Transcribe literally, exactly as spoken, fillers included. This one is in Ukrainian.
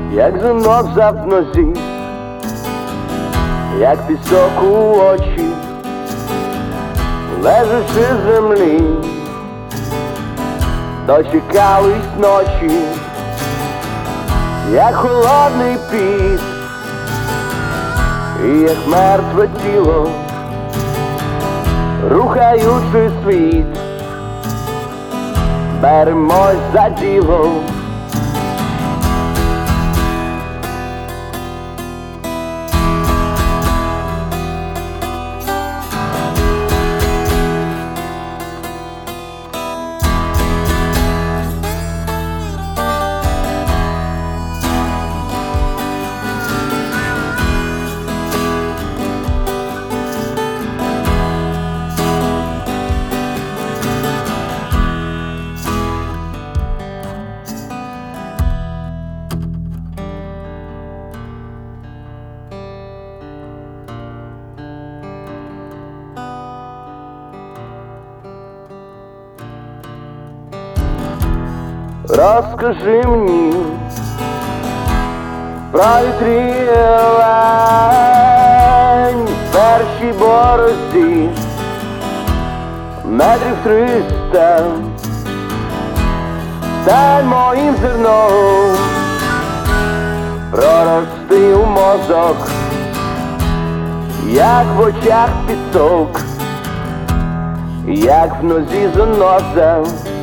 як заноза в нозі, як пісок у очі, лежачи в землі, дочекались ночі, як холодний піт, і як мертве тіло, рухаючи світ, беремось за діло. Розкажи мені про вітрі лань в першій борозі, метрів триста, стань моїм зерном, прорости у мозок, як в очах пісок, як в нозі заноза.